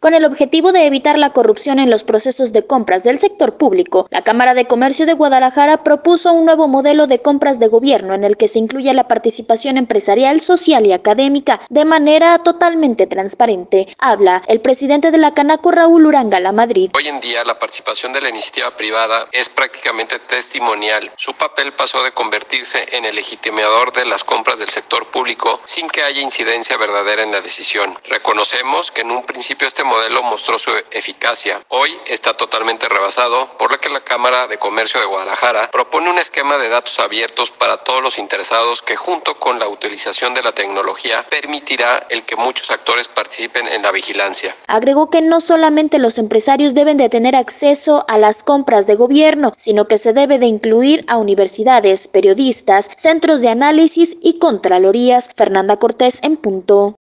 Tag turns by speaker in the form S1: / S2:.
S1: Con el objetivo de evitar la corrupción en los procesos de compras del sector público, la Cámara de Comercio de Guadalajara propuso un nuevo modelo de compras de gobierno en el que se incluye la participación empresarial, social y académica de manera totalmente transparente. Habla el presidente de la Canaco, Raúl Uranga Lamadrid.
S2: Hoy en día la participación de la iniciativa privada es prácticamente testimonial. Su papel pasó de convertirse en el legitimador de las compras del sector público sin que haya incidencia verdadera en la decisión. Reconocemos que en un principio este modelo mostró su eficacia. Hoy está totalmente rebasado, por lo que la Cámara de Comercio de Guadalajara propone un esquema de datos abiertos para todos los interesados que, junto con la utilización de la tecnología, permitirá el que muchos actores participen en la vigilancia.
S1: Agregó que no solamente los empresarios deben de tener acceso a las compras de gobierno, sino que se debe de incluir a universidades, periodistas, centros de análisis y contralorías. Fernanda Cortés en punto.